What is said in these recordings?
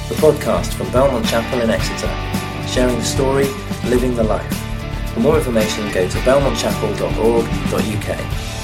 the podcast from Belmont Chapel in Exeter, sharing the story, living the life. For more information, go to belmontchapel.org.uk.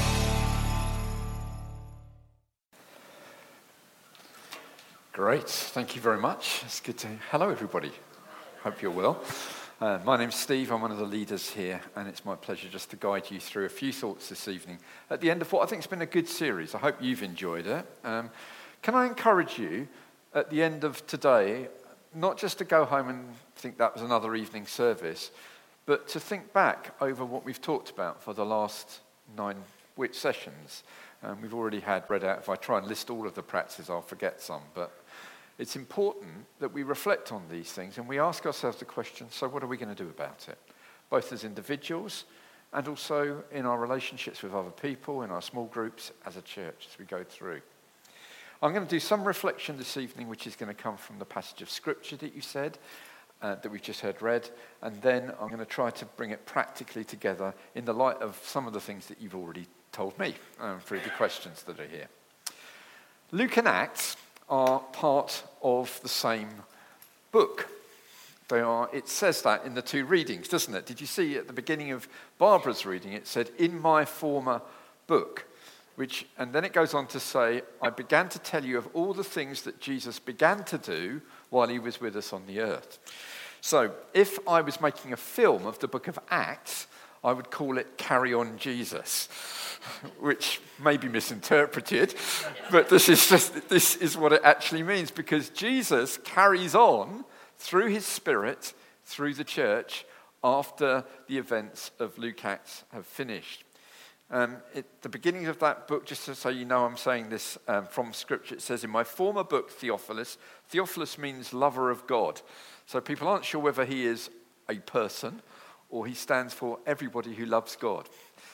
Great, thank you very much. It's good to... Hello everybody, hope you're well. My name's Steve, I'm one of the leaders here, and it's my pleasure just to guide you through a few thoughts this evening at the end of what I think has been a good series. I hope you've enjoyed it. Can I encourage you at the end of today, not just to go home and think that was another evening service, but to think back over what we've talked about for the last 9 week sessions. We've already had read out. If I try and list all of the practices, I'll forget some, but it's important that we reflect on these things and we ask ourselves the question, so what are we going to do about it? Both as individuals and also in our relationships with other people, in our small groups, as a church, as we go through. I'm going to do some reflection this evening, which is going to come from the passage of Scripture that you said, that we've just heard read, and then I'm going to try to bring it practically together in the light of some of the things that you've already told me through the questions that are here. Luke and Acts are part of the same book. They are. It says that in the 2 readings, doesn't it? Did you see at the beginning of Barbara's reading, it said, "In my former book," and then it goes on to say, "I began to tell you of all the things that Jesus began to do while he was with us on the earth." So if I was making a film of the book of Acts, I would call it Carry On Jesus, which may be misinterpreted, but this is what it actually means, because Jesus carries on through his Spirit, through the church, after the events of Luke Acts have finished. At the beginning of that book, just so you know I'm saying this from Scripture, it says, "In my former book, Theophilus," Theophilus means lover of God. So people aren't sure whether he is a person or he stands for everybody who loves God.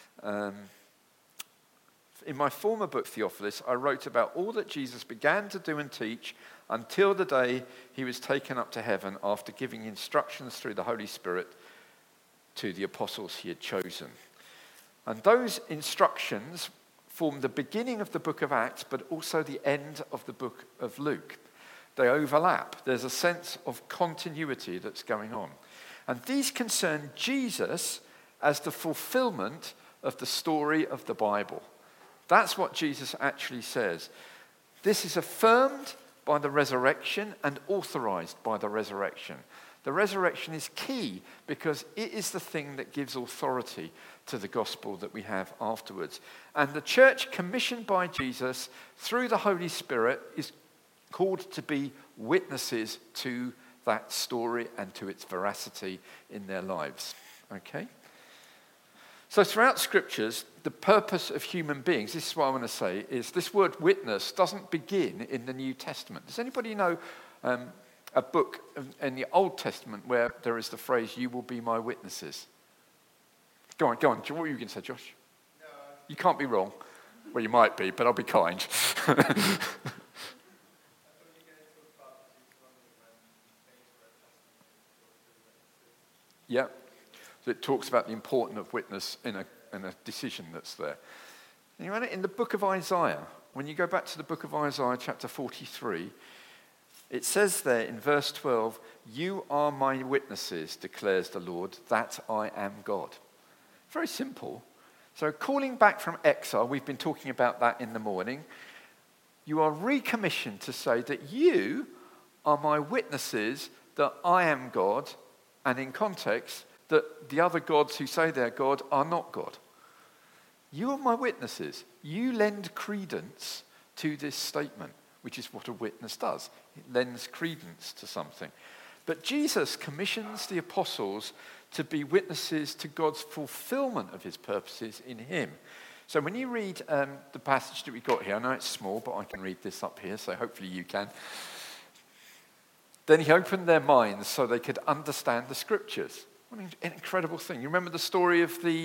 "In my former book, Theophilus, I wrote about all that Jesus began to do and teach until the day he was taken up to heaven after giving instructions through the Holy Spirit to the apostles he had chosen." And those instructions form the beginning of the book of Acts, but also the end of the book of Luke. They overlap. There's a sense of continuity that's going on. And these concern Jesus as the fulfillment of the story of the Bible. That's what Jesus actually says. This is affirmed by the resurrection and authorized by the resurrection. The resurrection is key because it is the thing that gives authority to the gospel that we have afterwards. And the church, commissioned by Jesus through the Holy Spirit, is called to be witnesses to that story and to its veracity in their lives. Okay? So throughout Scriptures, the purpose of human beings, this is what I want to say, is this word witness doesn't begin in the New Testament. Does anybody know a book in the Old Testament where there is the phrase, "You will be my witnesses"? Go on. What were you going to say, Josh? No. You can't be wrong. Well, you might be, but I'll be kind. Yeah. So it talks about the importance of witness in a decision that's there. And you know, in the book of Isaiah, when you go back to the book of Isaiah, chapter 43, it says there in verse 12, "You are my witnesses, declares the Lord, that I am God." Very simple. So calling back from exile, we've been talking about that in the morning. You are recommissioned to say that you are my witnesses that I am God, and in context, that the other gods who say they're God are not God. You are my witnesses. You lend credence to this statement, which is what a witness does. It lends credence to something. But Jesus commissions the apostles to be witnesses to God's fulfillment of his purposes in him. So when you read the passage that we got here, I know it's small, but I can read this up here, so hopefully you can. "Then he opened their minds so they could understand the Scriptures." What an incredible thing. You remember the story of the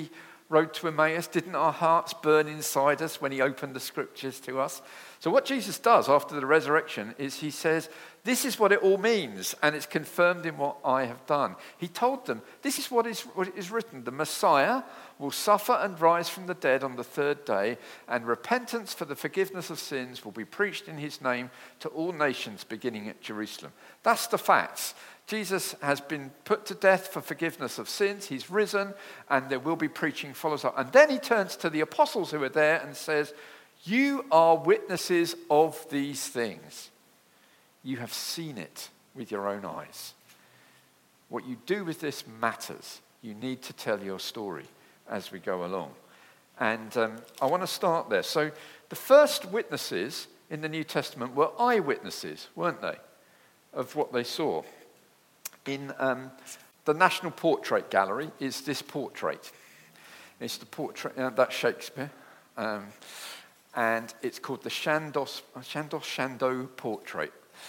road to Emmaus? Didn't our hearts burn inside us when he opened the scriptures to us? So what Jesus does after the resurrection is he says, this is what it all means, and it's confirmed in what I have done. He told them, this is what is written. The Messiah will suffer and rise from the dead on the third day, and repentance for the forgiveness of sins will be preached in his name to all nations, beginning at Jerusalem. That's the facts. Jesus has been put to death for forgiveness of sins. He's risen, and there will be preaching follows up. And then he turns to the apostles who are there and says, you are witnesses of these things. You have seen it with your own eyes. What you do with this matters. You need to tell your story as we go along. And I want to start there. So the first witnesses in the New Testament were eyewitnesses, weren't they, of what they saw. In the National Portrait Gallery is this portrait. It's the portrait, that's Shakespeare. And it's called the Chandos Chandos portrait.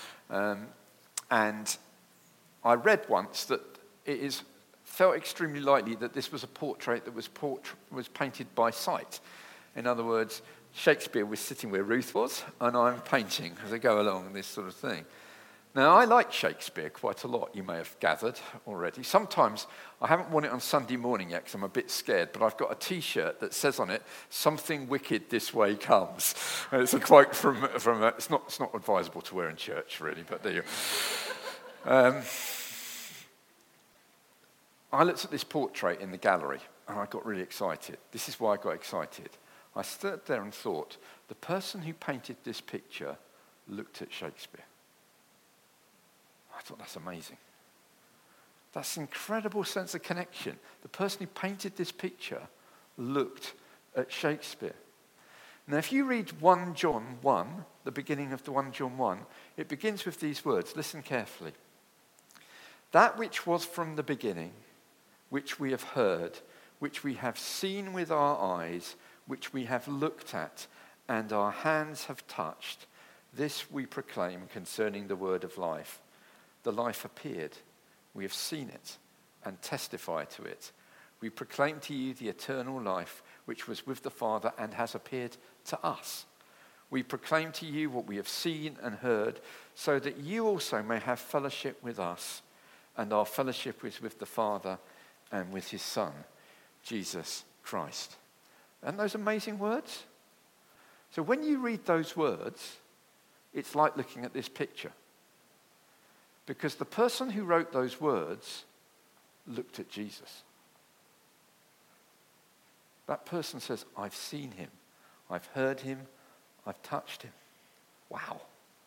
And I read once that it felt extremely likely that this was a portrait that was painted by sight. In other words, Shakespeare was sitting where Ruth was, and I'm painting as I go along, this sort of thing. Now, I like Shakespeare quite a lot, you may have gathered already. Sometimes, I haven't worn it on Sunday morning yet because I'm a bit scared, but I've got a T-shirt that says on it, something wicked this way comes. And it's a quote from it's not advisable to wear in church, really, but there you go. I looked at this portrait in the gallery, and I got really excited. This is why I got excited. I stood there and thought, the person who painted this picture looked at Shakespeare. I thought, that's amazing. That's an incredible sense of connection. The person who painted this picture looked at Shakespeare. Now, if you read 1 John 1, the beginning of the 1 John 1, it begins with these words. Listen carefully. That which was from the beginning, which we have heard, which we have seen with our eyes, which we have looked at, and our hands have touched, this we proclaim concerning the word of life. The life appeared. We have seen it and testify to it. We proclaim to you the eternal life which was with the Father and has appeared to us. We proclaim to you what we have seen and heard, so that you also may have fellowship with us, and our fellowship is with the Father and with his Son, Jesus Christ. Aren't those amazing words? So when you read those words, it's like looking at this picture. Because the person who wrote those words looked at Jesus. That person says, I've seen him, I've heard him, I've touched him. Wow.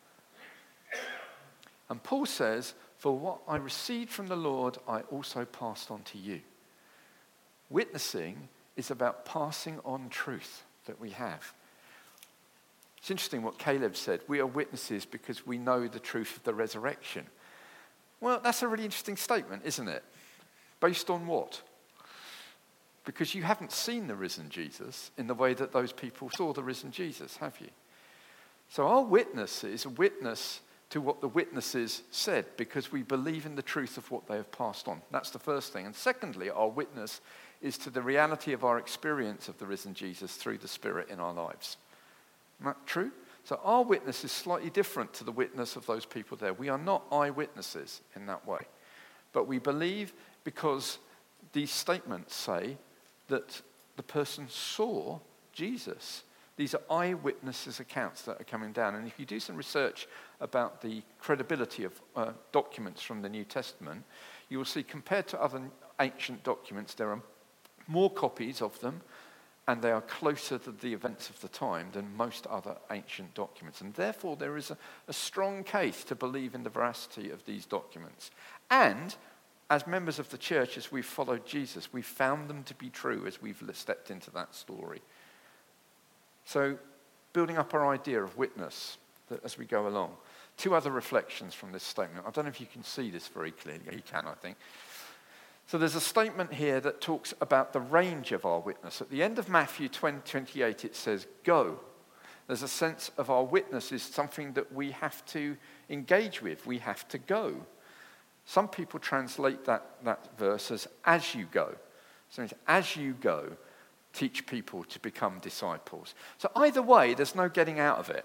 And Paul says, for what I received from the Lord, I also passed on to you. Witnessing is about passing on truth that we have. It's interesting what Caleb said. We are witnesses because we know the truth of the resurrection. Well, that's a really interesting statement, isn't it? Based on what? Because you haven't seen the risen Jesus in the way that those people saw the risen Jesus, have you? So our witness is a witness to what the witnesses said because we believe in the truth of what they have passed on. That's the first thing. And secondly, our witness is to the reality of our experience of the risen Jesus through the Spirit in our lives. Isn't that true? So our witness is slightly different to the witness of those people there. We are not eyewitnesses in that way. But we believe because these statements say that the person saw Jesus. These are eyewitnesses' accounts that are coming down. And if you do some research about the credibility of documents from the New Testament, you will see compared to other ancient documents, there are more copies of them, and they are closer to the events of the time than most other ancient documents. And therefore, there is a strong case to believe in the veracity of these documents. And as members of the church, as we've followed Jesus, we've found them to be true as we've stepped into that story. So, building up our idea of witness as we go along. 2 other reflections from this statement. I don't know if you can see this very clearly. You can, I think. So there's a statement here that talks about the range of our witness. At the end of Matthew 20:28, it says, go. There's a sense of our witness is something that we have to engage with. We have to go. Some people translate that verse as you go. So it's as you go. teach people to become disciples. So either way, there's no getting out of it.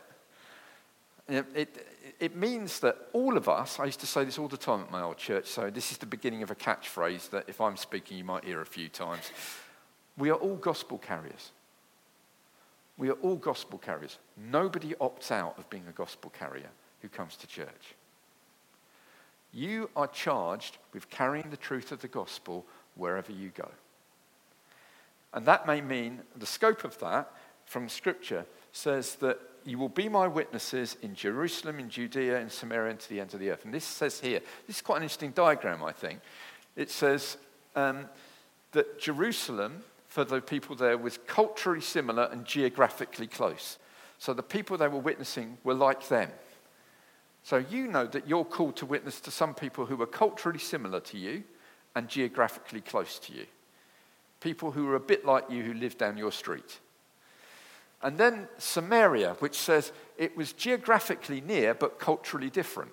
It means that all of us, I used to say this all the time at my old church, so this is the beginning of a catchphrase that if I'm speaking you might hear a few times. We are all gospel carriers. We are all gospel carriers. Nobody opts out of being a gospel carrier who comes to church. You are charged with carrying the truth of the gospel wherever you go. And that may mean, the scope of that from Scripture says that you will be my witnesses in Jerusalem, in Judea, in Samaria, and to the ends of the earth. And this says here, this is quite an interesting diagram, I think. It says that Jerusalem, for the people there, was culturally similar and geographically close. So the people they were witnessing were like them. So you know that you're called to witness to some people who are culturally similar to you and geographically close to you. People who are a bit like you who live down your street. And then Samaria, which says it was geographically near but culturally different.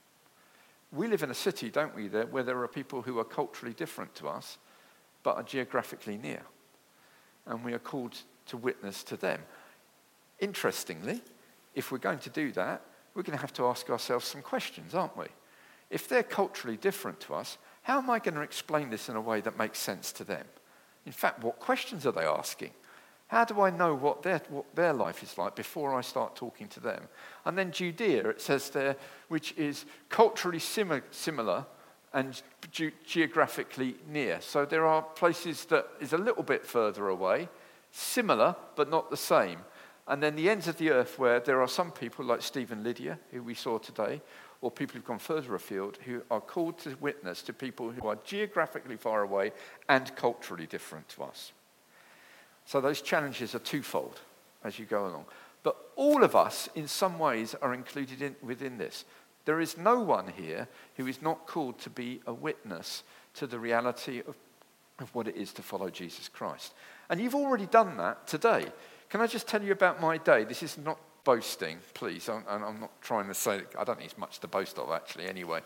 We live in a city, don't we, where there are people who are culturally different to us but are geographically near. And we are called to witness to them. Interestingly, if we're going to do that, we're going to have to ask ourselves some questions, aren't we? If they're culturally different to us, how am I going to explain this in a way that makes sense to them? In fact, what questions are they asking? How do I know what their life is like before I start talking to them? And then Judea, it says there, which is culturally similar and geographically near. So there are places that is a little bit further away, similar but not the same. And then the ends of the earth where there are some people like Steve and Lydia, who we saw today, or people who've gone further afield, who are called to witness to people who are geographically far away and culturally different to us. So those challenges are twofold as you go along. But all of us, in some ways, are included within this. There is no one here who is not called to be a witness to the reality of what it is to follow Jesus Christ. And you've already done that today. Can I just tell you about my day? This is not boasting, please. I'm not trying to say, I don't think it's much to boast of, actually, anyway.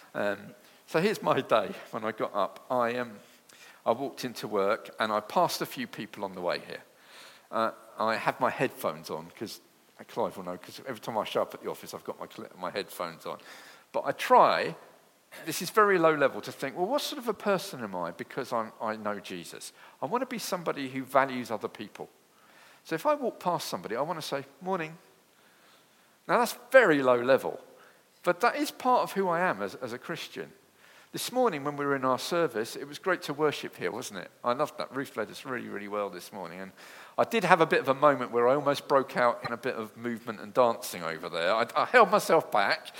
So here's my day when I got up. I walked into work and I passed a few people on the way here. I had my headphones on because Clive will know, because every time I show up at the office I've got my headphones on. But I try, this is very low level, to think, well, what sort of a person am I because I know Jesus? I want to be somebody who values other people. So if I walk past somebody, I want to say, morning. Now that's very low level, but that is part of who I am as a Christian. This morning when we were in our service, it was great to worship here, wasn't it? I loved that. Ruth led us really, really well this morning. And I did have a bit of a moment where I almost broke out in a bit of movement and dancing over there. I held myself back,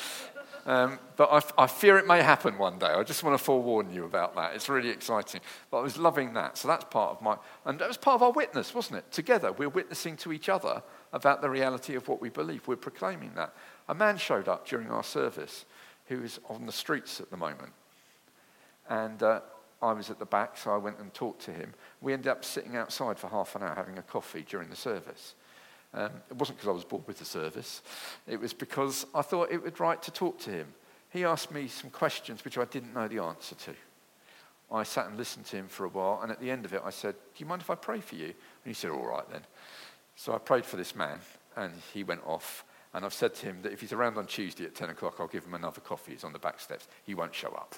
but I fear it may happen one day. I just want to forewarn you about that. It's really exciting. But I was loving that. So that's part of and that was part of our witness, wasn't it? Together, we're witnessing to each other about the reality of what we believe. We're proclaiming that. A man showed up during our service who is on the streets at the moment. And I was at the back, so I went and talked to him. We ended up sitting outside for half an hour having a coffee during the service. It wasn't because I was bored with the service. It was because I thought it would right to talk to him. He asked me some questions which I didn't know the answer to. I sat and listened to him for a while, and at the end of it I said, do you mind if I pray for you? And he said, all right then. So I prayed for this man, and he went off. And I've said to him that if he's around on Tuesday at 10 o'clock, I'll give him another coffee. He's on the back steps. He won't show up.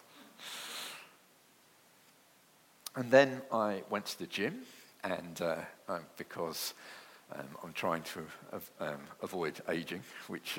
And then I went to the gym, and because I'm trying to avoid aging, which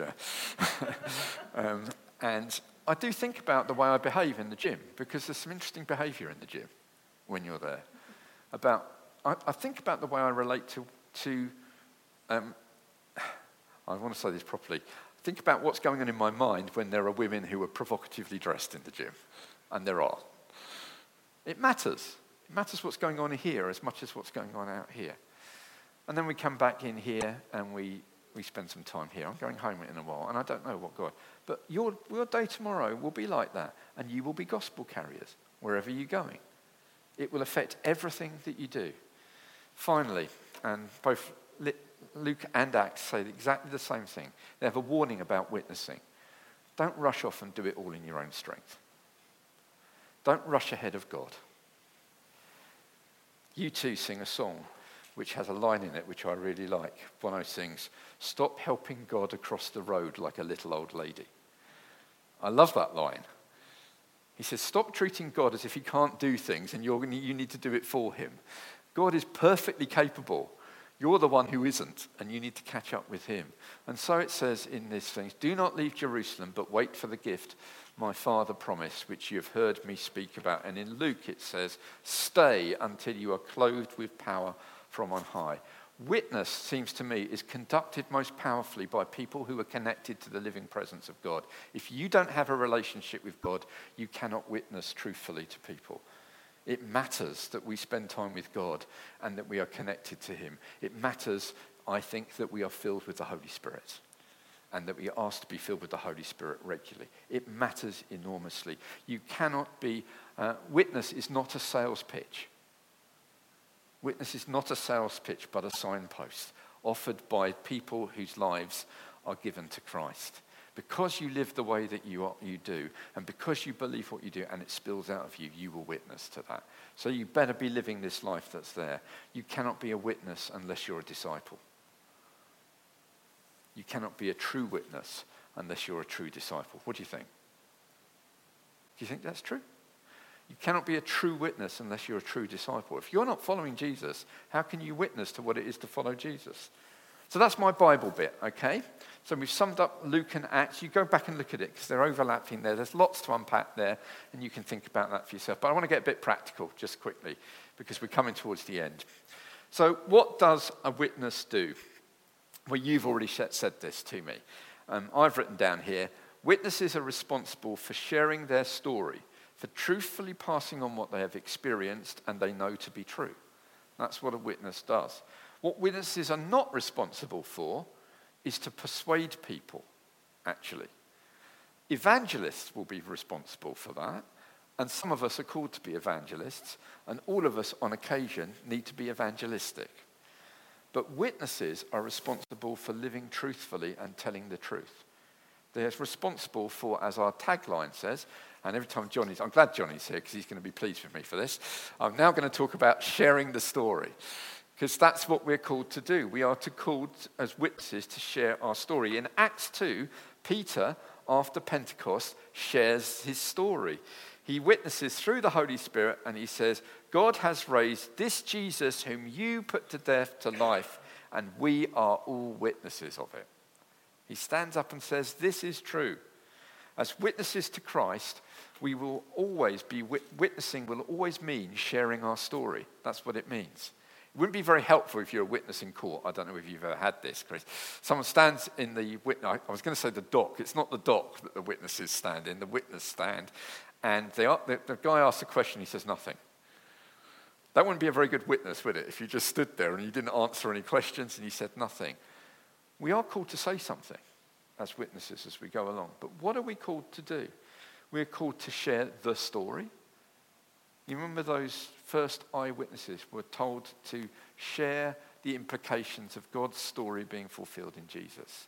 and I do think about the way I behave in the gym, because there's some interesting behaviour in the gym when you're there. I think about the way I relate to I want to say this properly. Think about what's going on in my mind when there are women who are provocatively dressed in the gym, and there are. It matters. It matters what's going on here as much as what's going on out here. And then we come back in here and we spend some time here. I'm going home in a while, and I don't know what God. But your day tomorrow will be like that, and you will be gospel carriers wherever you're going. It will affect everything that you do. Finally, and both Luke and Acts say exactly the same thing. They have a warning about witnessing. Don't rush off and do it all in your own strength. Don't rush ahead of God. U2 sing a song which has a line in it which I really like. Bono sings, "Stop helping God across the road like a little old lady." I love that line. He says, stop treating God as if he can't do things and you need to do it for him. God is perfectly capable. You're the one who isn't, and you need to catch up with him. And so it says in these things, "Do not leave Jerusalem, but wait for the gift my Father promised, which you have heard me speak about." And in Luke it says, "Stay until you are clothed with power from on high." Witness, seems to me, is conducted most powerfully by people who are connected to the living presence of God. If you don't have a relationship with God, you cannot witness truthfully to people. It matters that we spend time with God and that we are connected to him. It matters, I think, that we are filled with the Holy Spirit and that we are asked to be filled with the Holy Spirit regularly. It matters enormously. You cannot be, witness is not a sales pitch. Witness is not a sales pitch, but a signpost offered by people whose lives are given to Christ. Because you live the way that you do, and because you believe what you do, and it spills out of you, you will witness to that. So you better be living this life that's there. You cannot be a witness unless you're a disciple. You cannot be a true witness unless you're a true disciple. What do you think? Do you think that's true? You cannot be a true witness unless you're a true disciple. If you're not following Jesus, how can you witness to what it is to follow Jesus? So that's my Bible bit, okay? So we've summed up Luke and Acts. You go back and look at it because they're overlapping there. There's lots to unpack there, and you can think about that for yourself. But I want to get a bit practical just quickly because we're coming towards the end. So what does a witness do? Well, you've already said this to me. I've written down here, witnesses are responsible for sharing their story, for truthfully passing on what they have experienced and they know to be true. That's what a witness does. What witnesses are not responsible for is to persuade people, actually. Evangelists will be responsible for that, and some of us are called to be evangelists, and all of us on occasion need to be evangelistic. But witnesses are responsible for living truthfully and telling the truth. They're responsible for, as our tagline says, and every time I'm glad Johnny's here because he's going to be pleased with me for this. I'm now going to talk about sharing the story because that's what we're called to do. We are called as witnesses to share our story. In Acts 2, Peter, after Pentecost, shares his story. He witnesses through the Holy Spirit and he says, God has raised this Jesus whom you put to death to life, and we are all witnesses of it. He stands up and says, this is true. As witnesses to Christ, we will always be witnessing will always mean sharing our story. That's what it means. It wouldn't be very helpful if you're a witness in court. I don't know if you've ever had this, Chris. Someone stands in the witness. I was going to say the dock. It's not the dock that the witnesses stand in, the witness stand. And the guy asks a question, he says nothing. That wouldn't be a very good witness, would it? If you just stood there and you didn't answer any questions and you said nothing. We are called to say something as witnesses as we go along. But what are we called to do? We're called to share the story. You remember those first eyewitnesses were told to share the implications of God's story being fulfilled in Jesus.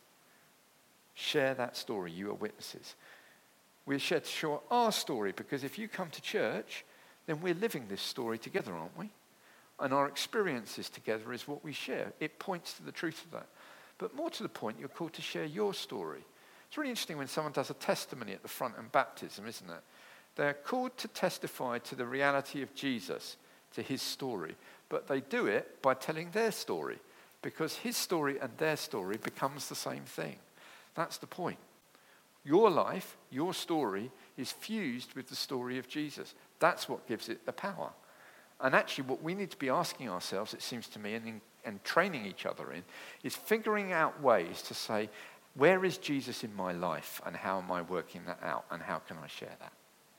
Share that story. You are witnesses. We're to share our story because if you come to church, then we're living this story together, aren't we? And our experiences together is what we share. It points to the truth of that. But more to the point, you're called to share your story. It's really interesting when someone does a testimony at the front in baptism, isn't it? They're called to testify to the reality of Jesus, to his story. But they do it by telling their story, because his story and their story becomes the same thing. That's the point. Your life, your story, is fused with the story of Jesus. That's what gives it the power. And actually what we need to be asking ourselves, it seems to me, and training each other in, is figuring out ways to say, where is Jesus in my life and how am I working that out and how can I share that?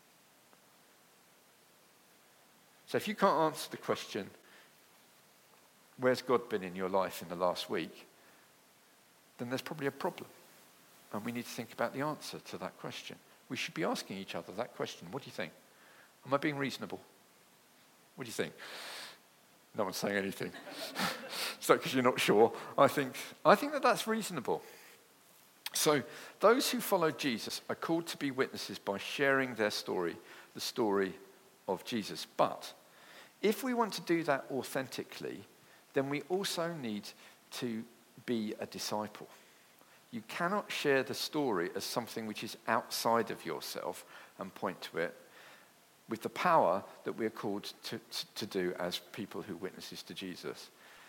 So if you can't answer the question, where's God been in your life in the last week, then there's probably a problem. And we need to think about the answer to that question. We should be asking each other that question. What do you think? Am I being reasonable? What do you think? No one's saying anything. So because you're not sure, I think that that's reasonable. So those who follow Jesus are called to be witnesses by sharing their story, the story of Jesus. But if we want to do that authentically, then we also need to be a disciple. You cannot share the story as something which is outside of yourself and point to it with the power that we're called to do as people who witnesses to Jesus.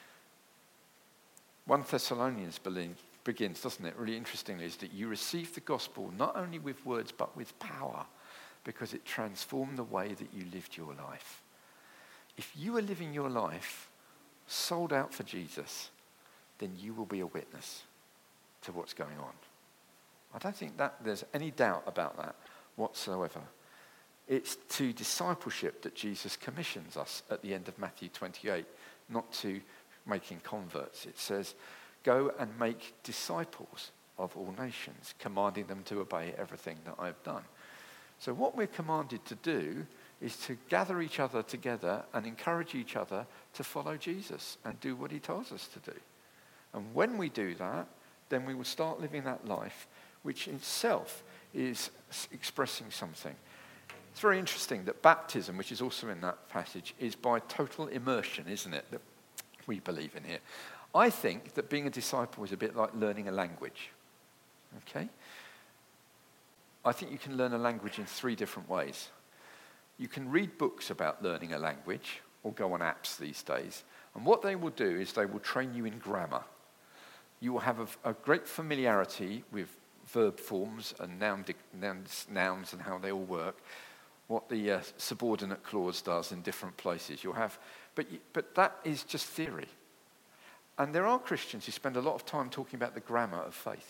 1 Thessalonians begins, doesn't it? Really interestingly, is that you receive the gospel not only with words but with power, because it transformed the way that you lived your life. If you are living your life sold out for Jesus, then you will be a witness to what's going on. I don't think that there's any doubt about that whatsoever. It's to discipleship that Jesus commissions us at the end of Matthew 28, not to making converts. It says, go and make disciples of all nations, commanding them to obey everything that I've done. So what we're commanded to do is to gather each other together and encourage each other to follow Jesus and do what he tells us to do. And when we do that, then we will start living that life, which itself is expressing something. It's very interesting that baptism, which is also in that passage, is by total immersion, isn't it, that we believe in here. I think that being a disciple is a bit like learning a language. Okay? I think you can learn a language in 3 different ways. You can read books about learning a language, or go on apps these days, and what they will do is they will train you in grammar. You will have a great familiarity with verb forms and nouns and how they all work, what the subordinate clause does in different places. You'll have, but that is just theory. And there are Christians who spend a lot of time talking about the grammar of faith.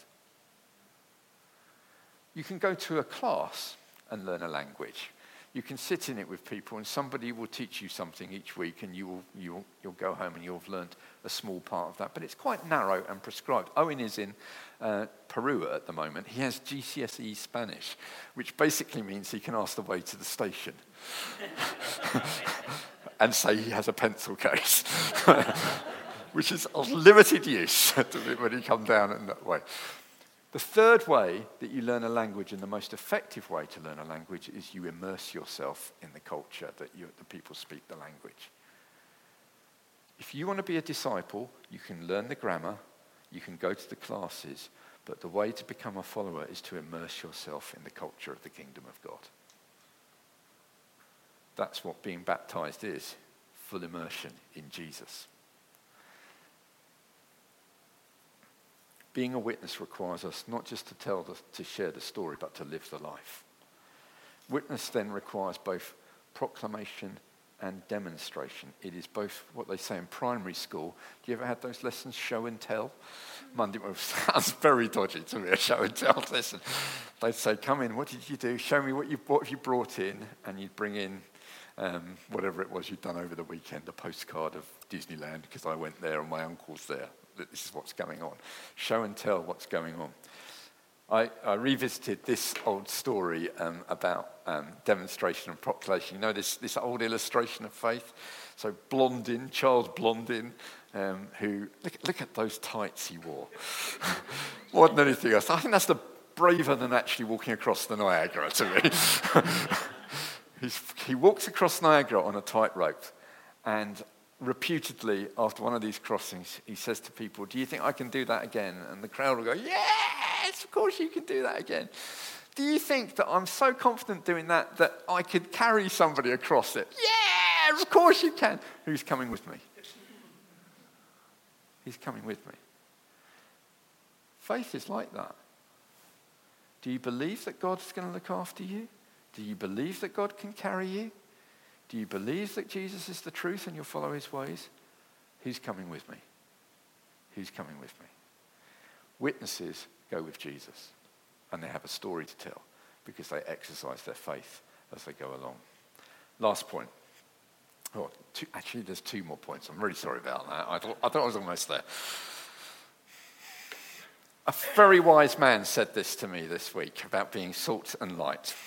You can go to a class and learn a language. You can sit in it with people and somebody will teach you something each week and you'll go home and you'll have learned a small part of that. But it's quite narrow and prescribed. Owen is in Peru at the moment. He has GCSE Spanish, which basically means he can ask the way to the station and say he has a pencil case, which is of limited use when you come down in that way. The third way that you learn a language, and the most effective way to learn a language, is you immerse yourself in the culture that the people speak the language. If you want to be a disciple, you can learn the grammar, you can go to the classes, but the way to become a follower is to immerse yourself in the culture of the kingdom of God. That's what being baptized is, full immersion in Jesus. Being a witness requires us not just to share the story, but to live the life. Witness then requires both proclamation and demonstration. It is both what they say in primary school. Do you ever have those lessons, show and tell? Monday sounds very dodgy to me, a show and tell lesson. They'd say, come in, what did you do? Show me what have you brought in? And you'd bring in whatever it was you'd done over the weekend, a postcard of Disneyland, because I went there and my uncle's there. This is what's going on. Show and tell what's going on. I revisited this old story about demonstration and proclamation. You know this old illustration of faith? So Blondin, Charles Blondin, who, look at those tights he wore. More than anything else. I think that's braver than actually walking across the Niagara to me. He walks across Niagara on a tightrope, and reputedly, after one of these crossings, he says to people, do you think I can do that again? And the crowd will go, yes, of course you can do that again. Do you think that I'm so confident doing that I could carry somebody across it? Yeah, of course you can. Who's coming with me? He's coming with me. Faith is like that. Do you believe that God's going to look after you? Do you believe that God can carry you? Do you believe that Jesus is the truth and you'll follow his ways? Who's coming with me? Who's coming with me? Witnesses go with Jesus, and they have a story to tell because they exercise their faith as they go along. Last point. Actually, there's 2 more points. I'm really sorry about that. I thought I was almost there. A very wise man said this to me this week about being salt and light.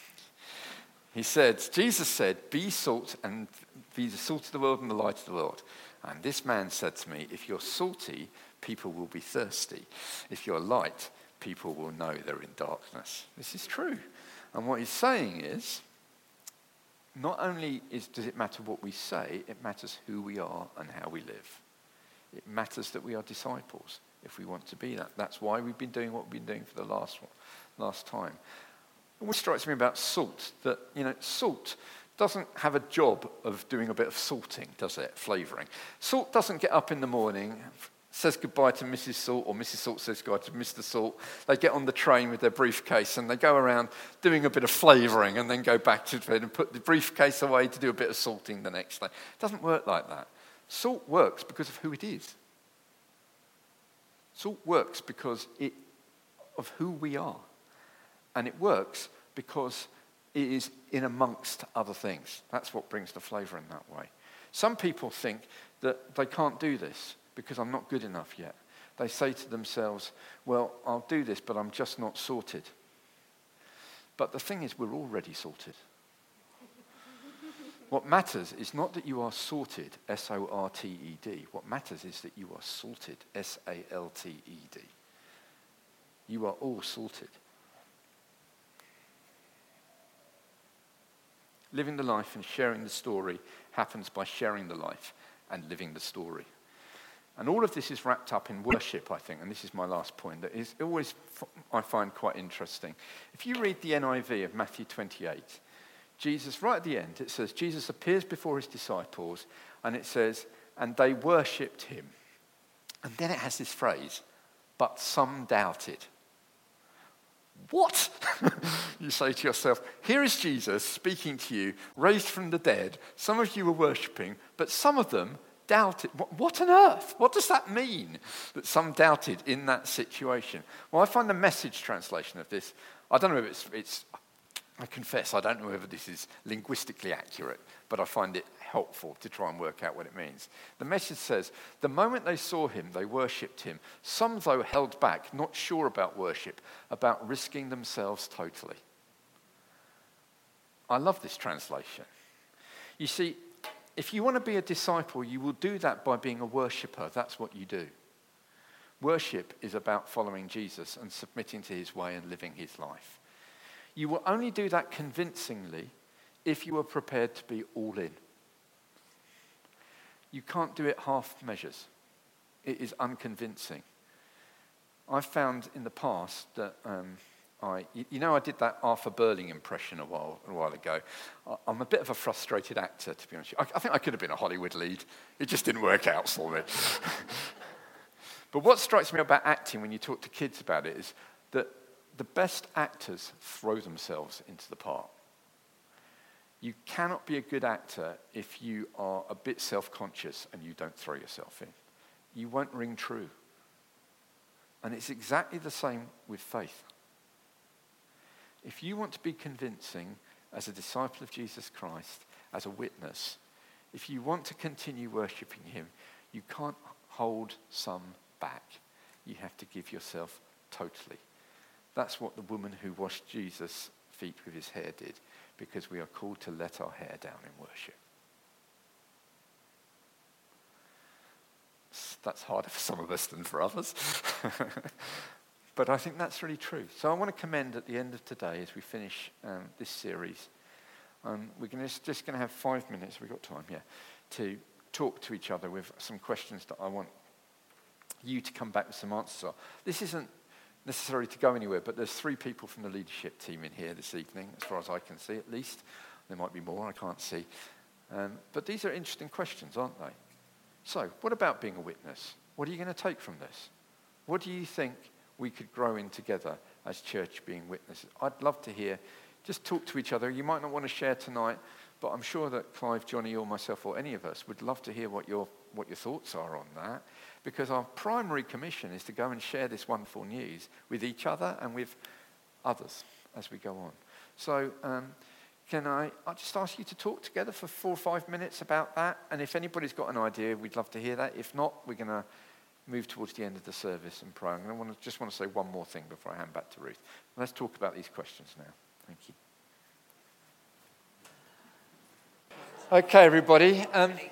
Jesus said, be salt and be the salt of the world and the light of the world. And this man said to me, if you're salty, people will be thirsty. If you're light, people will know they're in darkness. This is true. And what he's saying is, not only does it matter what we say, it matters who we are and how we live. It matters that we are disciples if we want to be that. That's why we've been doing what we've been doing for the last time. And what strikes me about salt, that, salt doesn't have a job of doing a bit of salting, does it? Flavouring. Salt doesn't get up in the morning, says goodbye to Mrs. Salt, or Mrs. Salt says goodbye to Mr. Salt. They get on the train with their briefcase and they go around doing a bit of flavouring and then go back to bed and put the briefcase away to do a bit of salting the next day. It doesn't work like that. Salt works because of who it is. Salt works because of who we are. And it works because it is in amongst other things. That's what brings the flavour in that way. Some people think that they can't do this because I'm not good enough yet. They say to themselves, well, I'll do this, but I'm just not sorted. But the thing is, we're already sorted. What matters is not that you are sorted, S-O-R-T-E-D. What matters is that you are salted, S-A-L-T-E-D. You are all sorted. Living the life and sharing the story happens by sharing the life and living the story. And all of this is wrapped up in worship, I think, and this is my last point, that is always, I find quite interesting. If you read the NIV of Matthew 28, Jesus, right at the end, it says, Jesus appears before his disciples, and it says, and they worshipped him. And then it has this phrase, but some doubted. What? You say to yourself, here is Jesus speaking to you, raised from the dead. Some of you were worshipping, but some of them doubted. What on earth? What does that mean, that some doubted in that situation? Well, I find the Message translation of this, I don't know if it's I confess, I don't know whether this is linguistically accurate, but I find it helpful to try and work out what it means. The Message says, the moment they saw him, they worshipped him. Some, though, held back, not sure about worship, about risking themselves totally. I love this translation. You see, if you want to be a disciple, you will do that by being a worshipper. That's what you do. Worship is about following Jesus and submitting to his way and living his life. You will only do that convincingly if you are prepared to be all in. You can't do it half measures. It is unconvincing. I've found in the past that I did that Arthur Burling impression a while ago. I'm a bit of a frustrated actor, to be honest. I think I could have been a Hollywood lead. It just didn't work out for me. But what strikes me about acting when you talk to kids about it is that the best actors throw themselves into the part. You cannot be a good actor if you are a bit self-conscious and you don't throw yourself in. You won't ring true. And it's exactly the same with faith. If you want to be convincing as a disciple of Jesus Christ, as a witness, if you want to continue worshipping him, you can't hold some back. You have to give yourself totally. That's what the woman who washed Jesus' feet with his hair did, because we are called to let our hair down in worship. That's harder for some of us than for others. But I think that's really true. So I want to commend at the end of today, as we finish this series, we're just going to have 5 minutes, we've got time here, to talk to each other with some questions that I want you to come back with some answers on. This isn't necessary to go anywhere, but there's 3 people from the leadership team in here this evening, as far as I can see at least. There might be more, I can't see. But these are interesting questions, aren't they? So, what about being a witness? What are you going to take from this? What do you think we could grow in together as church being witnesses? I'd love to hear. Just talk to each other. You might not want to share tonight, but I'm sure that Clive, Johnny, or myself, or any of us would love to hear what your thoughts are on that, because our primary commission is to go and share this wonderful news with each other and with others as we go on. So can I just ask you to talk together for 4 or 5 minutes about that? And if anybody's got an idea, we'd love to hear that. If not, we're going to move towards the end of the service and pray. And I just want to say one more thing before I hand back to Ruth. Let's talk about these questions now. Thank you. Okay, everybody.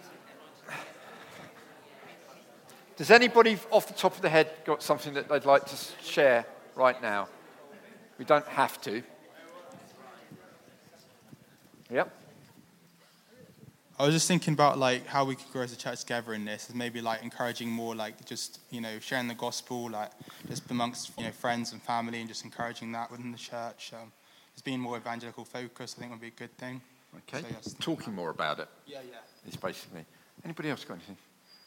Does anybody off the top of the head got something that they'd like to share right now? We don't have to. Yep. I was just thinking about like how we could grow as a church together in this, and maybe like encouraging more, like just sharing the gospel, like just amongst friends and family, and just encouraging that within the church. Just being more evangelical focused, I think would be a good thing. Okay. So, yes, Talking more about it. Yeah. Is basically. Anybody else got anything?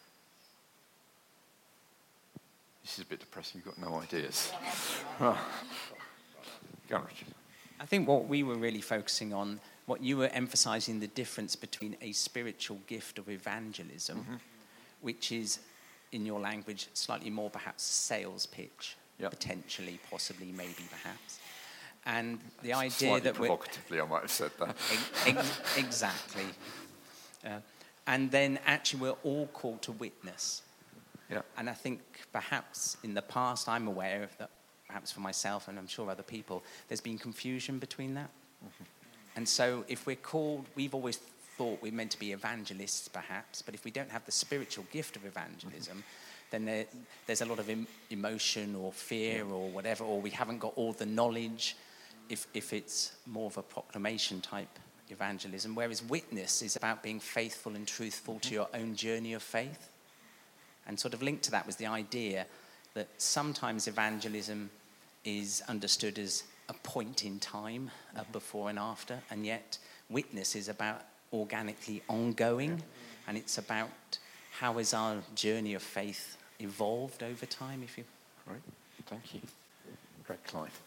This is a bit depressing. You've got no ideas. Right. Go on, Richard. I think what we were really focusing on, what you were emphasising, the difference between a spiritual gift of evangelism, which is, in your language, slightly more perhaps sales pitch, potentially, possibly, maybe, perhaps. And the idea Slightly that provocatively, I might have said that. Exactly. And then actually we're all called to witness. Yeah. And I think perhaps in the past, I'm aware of that, perhaps for myself and I'm sure other people, there's been confusion between that. And so if we're called, we've always thought we're meant to be evangelists perhaps, but if we don't have the spiritual gift of evangelism, then there's a lot of emotion or fear or whatever, or we haven't got all the knowledge if it's more of a proclamation type evangelism, whereas witness is about being faithful and truthful to your own journey of faith. And sort of linked to that was the idea that sometimes evangelism is understood as a point in time, before and after, and yet witness is about organically ongoing, and it's about how has our journey of faith evolved over time, if you... Right, thank you. Greg Clive.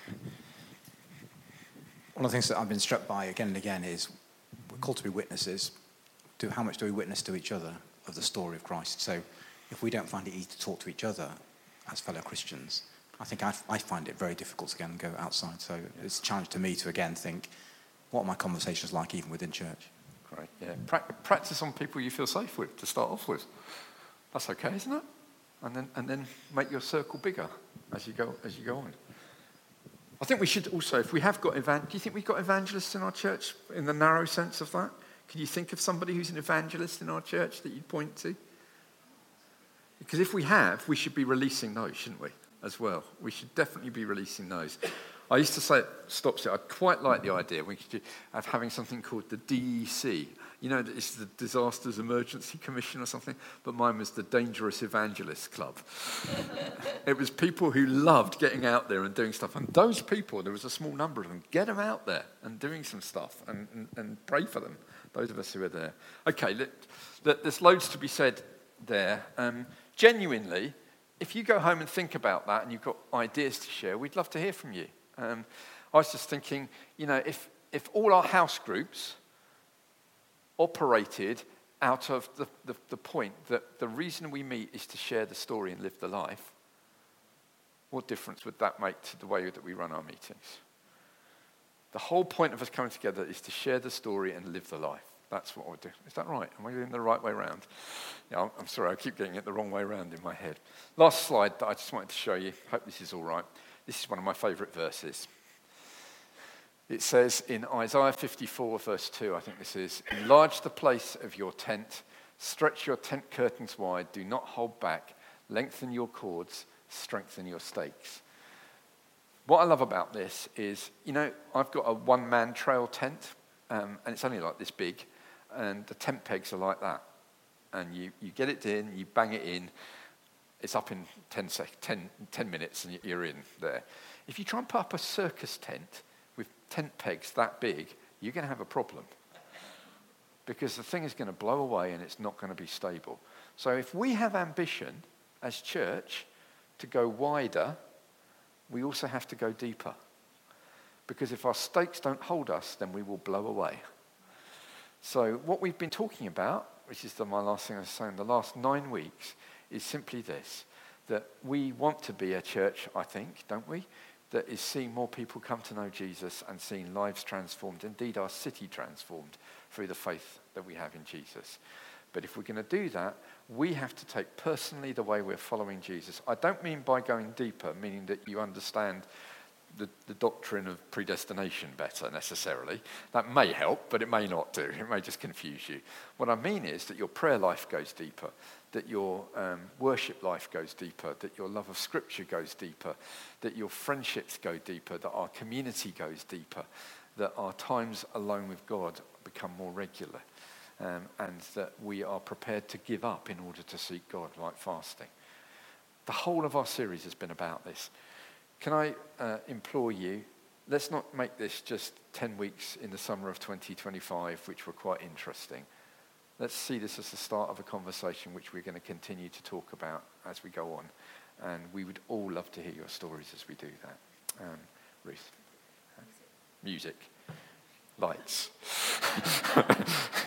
One of the things that I've been struck by again and again is we're called to be witnesses. How much do we witness to each other of the story of Christ? So if we don't find it easy to talk to each other as fellow Christians, I think I find it very difficult to again go outside. So it's a challenge to me to again think, what are my conversations like even within church? Great, yeah. Practice on people you feel safe with to start off with. That's okay, isn't it? And then make your circle bigger as you go on. I think we should also, if we have got do you think we've got evangelists in our church in the narrow sense of that? Can you think of somebody who's an evangelist in our church that you'd point to? Because if we have, we should be releasing those, shouldn't we, as well? We should definitely be releasing those. I used to say at Stopsit, I quite like the idea of having something called the DEC. You know, it's the Disasters Emergency Commission or something, but mine was the Dangerous Evangelists Club. It was people who loved getting out there and doing stuff. And those people, there was a small number of them, get them out there and doing some stuff and pray for them, those of us who are there. Okay, there's loads to be said there. Genuinely, if you go home and think about that and you've got ideas to share, we'd love to hear from you. I was just thinking, if all our house groups operated out of the point that the reason we meet is to share the story and live the life, what difference would that make to the way that we run our meetings? The whole point of us coming together is to share the story and live the life. That's what we're doing. Is that right? Am I doing the right way around? Yeah, I'm sorry, I keep getting it the wrong way around in my head. Last slide that I just wanted to show you. Hope this is all right. This is one of my favourite verses. It says in Isaiah 54, verse 2, I think this is, enlarge the place of your tent, stretch your tent curtains wide, do not hold back, lengthen your cords, strengthen your stakes. What I love about this is, I've got a one-man trail tent, and it's only like this big, and the tent pegs are like that. And you get it in, you bang it in, it's up in 10 minutes and you're in there. If you try and put up a circus tent with tent pegs that big, you're going to have a problem. Because the thing is going to blow away and it's not going to be stable. So if we have ambition as church to go wider, we also have to go deeper. Because if our stakes don't hold us, then we will blow away. So what we've been talking about, which is my last thing I was saying, the last 9 weeks, is simply this, that we want to be a church, I think, don't we, that is seeing more people come to know Jesus and seeing lives transformed, indeed our city transformed through the faith that we have in Jesus. But if we're going to do that, we have to take personally the way we're following Jesus. I don't mean by going deeper, meaning that you understand the doctrine of predestination better necessarily. That may help, but it may not do. It may just confuse you. What I mean is that your prayer life goes deeper, that your worship life goes deeper, that your love of Scripture goes deeper, that your friendships go deeper, that our community goes deeper, that our times alone with God become more regular. and that we are prepared to give up in order to seek God, like fasting. The whole of our series has been about this. Can I implore you, let's not make this just 10 weeks in the summer of 2025, which were quite interesting. Let's see this as the start of a conversation which we're going to continue to talk about as we go on. And we would all love to hear your stories as we do that. Ruth? Music. Lights.